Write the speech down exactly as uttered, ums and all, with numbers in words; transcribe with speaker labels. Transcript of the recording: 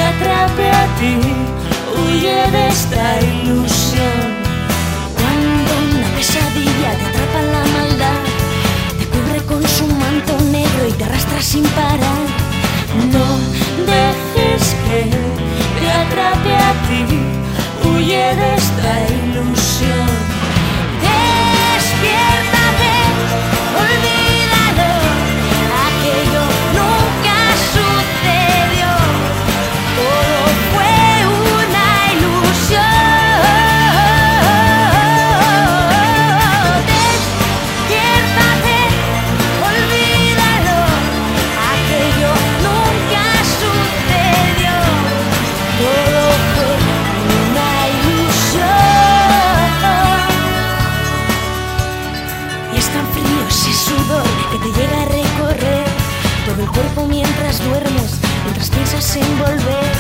Speaker 1: atrape a ti, huye de esta ilusión.
Speaker 2: Cuando una pesadilla te atrapa en la maldad, te cubre con su manto negro y te arrastra sin parar.
Speaker 1: No dejes que te atrape a ti, huye de esta ilusión.
Speaker 2: Despiértate, olvídalo, aquello nunca sucedió, todo fue una ilusión. Despiértate, olvídalo, aquello nunca sucedió, todo fue una ilusión. Y es tan frío ese sudor que te llega a recorrer todo el cuerpo mientras duermes, mientras piensas en volver.